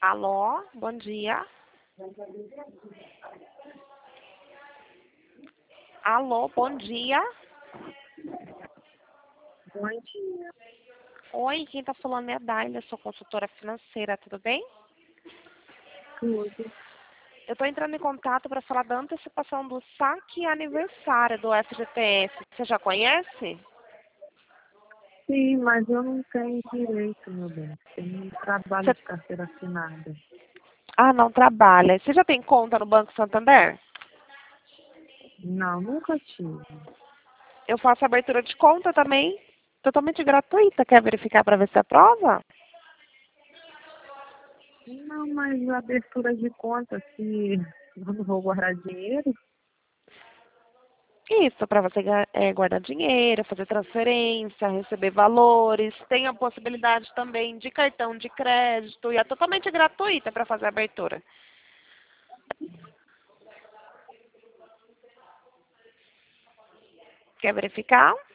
Alô, bom dia. Alô, bom dia. Bom dia. Oi, quem tá falando é a Daila, sou consultora financeira, tudo bem? Tudo. Eu tô entrando em contato para falar da antecipação do saque aniversário do FGTS. Você já conhece? Sim, mas eu não tenho direito, meu bem. Tenho trabalho Você... de carteira assinada. Ah, não trabalha. Você já tem conta no Banco Santander? Não, nunca tive. Eu faço abertura de conta também, totalmente gratuita. Quer verificar para ver se aprova? Não, mas abertura de conta, se eu não vou guardar dinheiro, Isso, para você guardar dinheiro, fazer transferência, receber valores. Tem a possibilidade também de cartão de crédito e é totalmente gratuita para fazer a abertura. Quer verificar?